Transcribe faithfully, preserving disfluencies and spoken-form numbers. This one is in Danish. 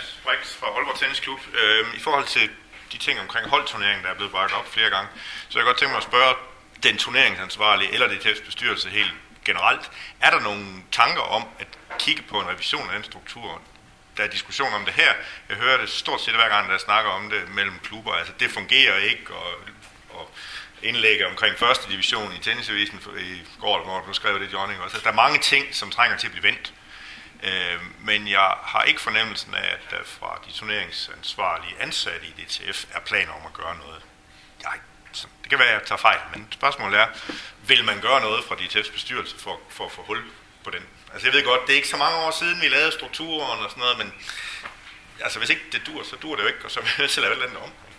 Mads Brix fra Aalborg Tennisklub. Øh, I forhold til de ting omkring holdturneringen, der er blevet bragt op flere gange, så jeg godt tænke mig at spørge den turneringsansvarlige eller D T F's bestyrelse helt generelt. Er der nogle tanker om at kigge på en revision af den struktur? Der er diskussion om det her. Jeg hører det stort set hver gang, der snakker om det mellem klubber. Altså, det fungerer ikke, og, og indlægge omkring første division i Tennisavisen i går, hvor du skrev det, Johnny. Altså, der er mange ting, som trænger til at blive vendt. Øh, men jeg har ikke fornemmelsen af, at der fra de turneringsansvarlige ansatte i D T F er planer om at gøre noget. Jeg, det kan være, at jeg tager fejl, men spørgsmålet er, vil man gøre noget fra D T F's bestyrelse for, for at få hul på den? Altså jeg ved godt, det er ikke så mange år siden, vi lavede strukturen og sådan noget, men altså hvis ikke det dur, så dur det jo ikke, og så vil jeg nødt til at lave et eller andet om.